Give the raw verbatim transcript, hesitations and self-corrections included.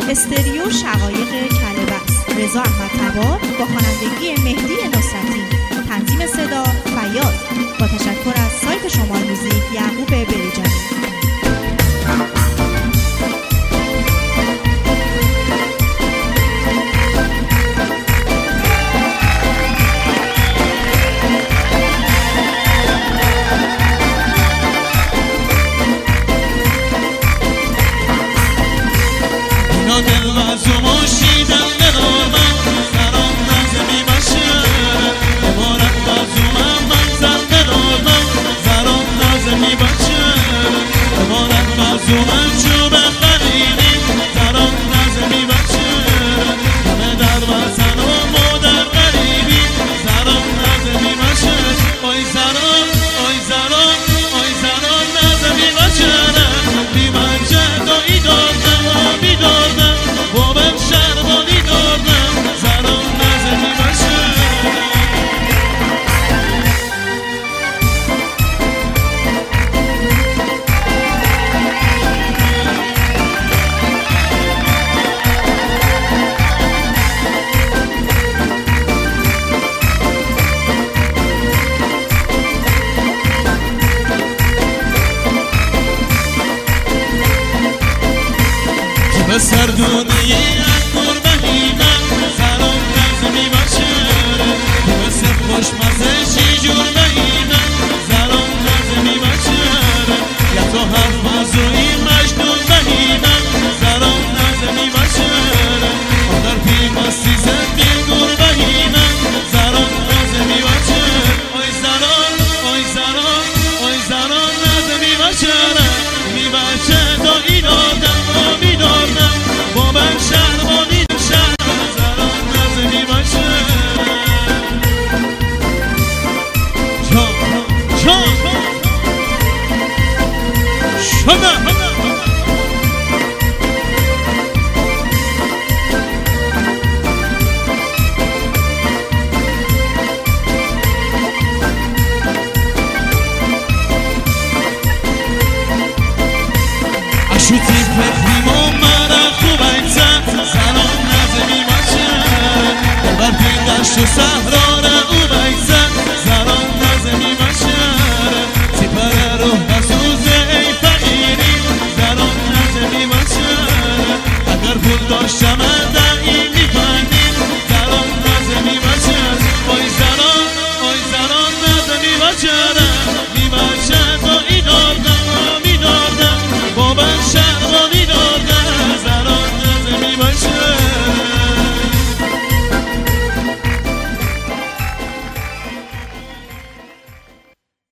استریو شقایق کله‌بست، رضا احمدتبار با خوانندگی مهدی نصرتی، تنظیم صدا فیاض، با تشکر از سایت شمال موزیک یعقوب بریجانی. سردونی انگور بهیمن سرام نظمی بچر مثل خوشمزه شیجور بهیمن سرام نظمی بچر یا تو هر مزوی مجنون بهیمن سرام نظمی بچر آدر پیماستی زندین گور بهیمن سرام نظمی بچر آی سرام آی سرام آی سرام نظمی بچر می بچه تا این آدم را می دادم با من شهرمانی دو شهر زران نزدی باشه جان جان شدم اشوتی پتریمو مرا خوب ایتن زنان نزمی باشن بر پیندشت و سهران او بیتن زنان نزمی باشن سپر روح بسوزه ای فقیری زنان نزمی باشن اگر پول داشتم